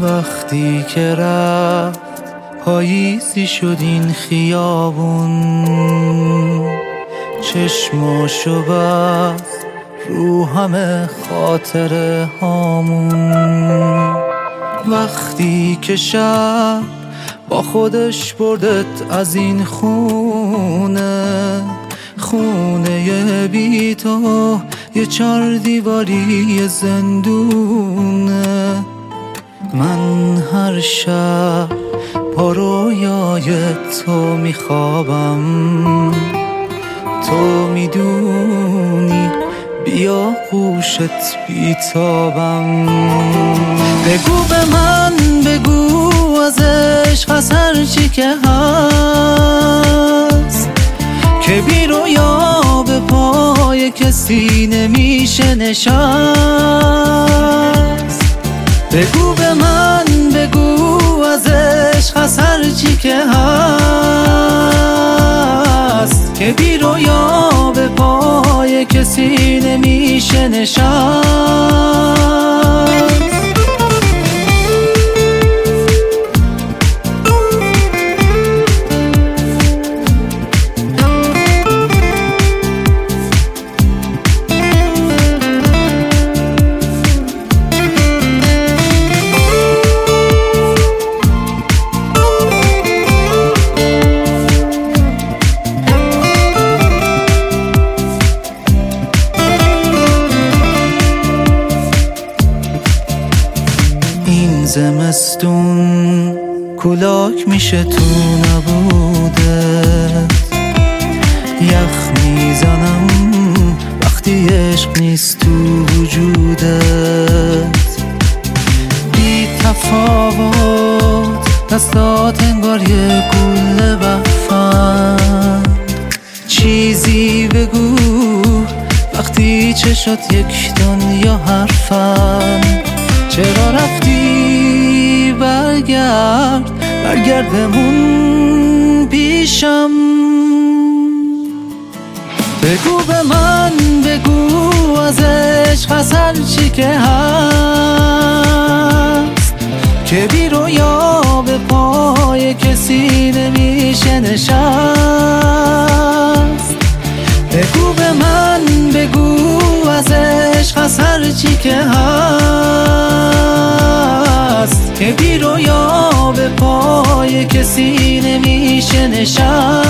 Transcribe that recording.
وقتی که رفت پاییزی شد این خیابون، چشماشو بست رو همه خاطره هامون. وقتی که شب با خودش بردت از این خونه، خونه بی تو یه 4 دیواری زندونه. من هر شب با رویای تو میخوابم، تو میدونی بیا گوشت بیتابم. بگو به من، بگو از عشق از هر چی که هست، که بی رویا به پای کسی نمیشه نشست. بگو به من، بگو از عشق از هر چی که هست، که بی رویا به پای کسی نمیشه نشست. این زمستون کولاک میشه تو نبودت، یخ میزنم وقتی عشق نیست تو وجودت. بی تفاوت دستات انگار یه گل بفن، چیزی بگو وقتی چشات یک دنیا حرفن. چرا رفتی؟ برگرد بمون پیشم. بگو به من، بگو از عشق از هر چی که هست، که بی رویا به پای کسی نمیشه نشست. بگو به من، بگو از عشق از هر چی که هست، که بی رویا به پای کسی نمیشه نشست.